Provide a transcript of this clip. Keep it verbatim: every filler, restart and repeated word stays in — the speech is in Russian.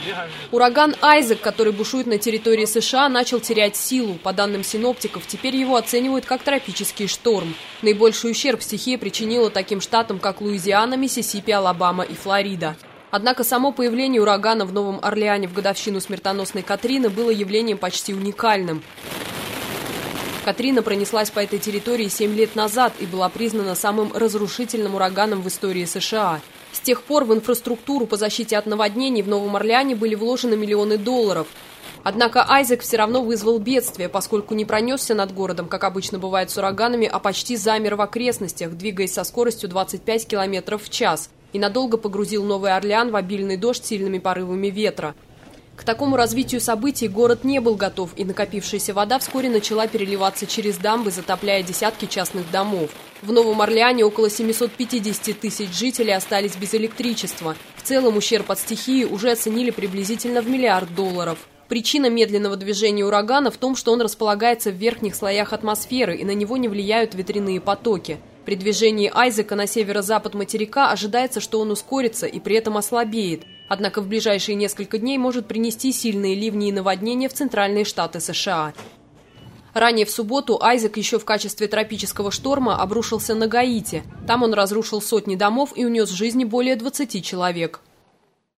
Ураган Айзек, который бушует на территории США, начал терять силу. По данным синоптиков, теперь его оценивают как тропический шторм. Наибольший ущерб стихия причинила таким штатам, как Луизиана, Миссисипи, Алабама и Флорида. Однако само появление урагана в Новом Орлеане в годовщину смертоносной Катрины было явлением почти уникальным. Катрина пронеслась по этой территории семь лет назад и была признана самым разрушительным ураганом в истории США. С тех пор в инфраструктуру по защите от наводнений в Новом Орлеане были вложены миллионы долларов. Однако Айзек все равно вызвал бедствие, поскольку не пронесся над городом, как обычно бывает с ураганами, а почти замер в окрестностях, двигаясь со скоростью двадцать пять километров в час, и надолго погрузил Новый Орлеан в обильный дождь с сильными порывами ветра. К такому развитию событий город не был готов, и накопившаяся вода вскоре начала переливаться через дамбы, затопляя десятки частных домов. В Новом Орлеане около семисот пятидесяти тысяч жителей остались без электричества. В целом ущерб от стихии уже оценили приблизительно в миллиард долларов. Причина медленного движения урагана в том, что он располагается в верхних слоях атмосферы, и на него не влияют ветряные потоки. При движении Айзека на северо-запад материка ожидается, что он ускорится и при этом ослабеет. Однако в ближайшие несколько дней может принести сильные ливни и наводнения в центральные штаты США. Ранее в субботу Айзек еще в качестве тропического шторма обрушился на Гаити. Там он разрушил сотни домов и унес жизни более двадцати человек.